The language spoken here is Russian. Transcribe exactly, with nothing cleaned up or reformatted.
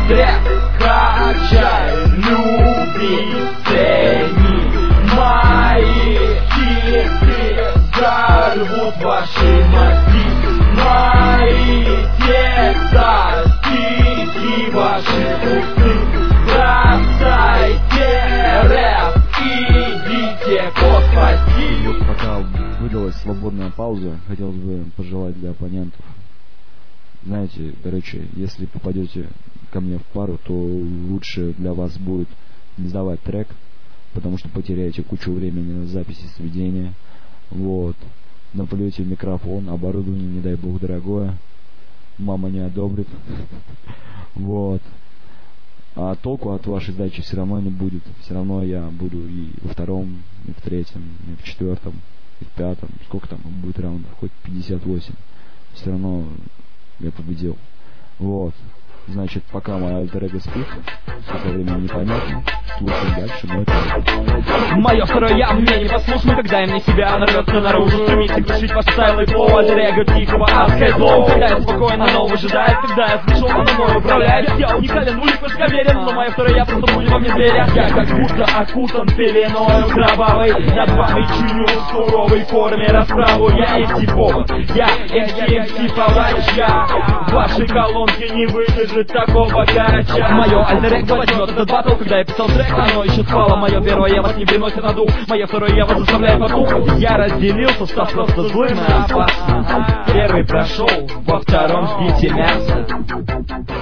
трек качай, люби, цени. Мои хиты взорвут ваши мозги. Мои текста, стихи ваши усы. Бросайте рэп, идите космоси. Вот пока выдалась свободная пауза, хотелось бы пожелать для оппонентов. Знаете, короче, если попадете ко мне в пару, то лучше для вас будет не сдавать трек, потому что потеряете кучу времени на записи сведения. Вот. Наплюете в микрофон, оборудование, не дай бог, дорогое. Мама не одобрит. Вот. А толку от вашей сдачи все равно не будет. Все равно я буду и во втором, и в третьем, и в четвертом, и в пятом. Сколько там будет раундов? Хоть пятьдесят восемь. Все равно я победил. Вот. Значит, пока моя альтер-эго спит, сколько времени непонятно, слушаем дальше мой трек. Мое второе я мне непослушно, когда им не себя нарвется наружу. Стремится крушить ваш стайл и флоу, альтер-эго тихого аскайзлоу. Когда я спокойно, но выжидает, когда я слышал, оно мной управляет. Я уникален, улик высокомерен, но мое второе я просто будет во мне зверя. Я как будто окутан пеленою кровавой, над вами чиню в суровой форме расправу. Я эм си повод, я эм си, эм си палач, я в вашей колонке не выдержит такого горяча. Мое альтер-эго возьмет этот батл, когда я писал трек, оно еще спало. Мое первое я вас не приносит на дух, мое второе я вас заставляет потухнуть. Я разделился, став просто злым и опасным. Первый прошел, во втором ждите мясо.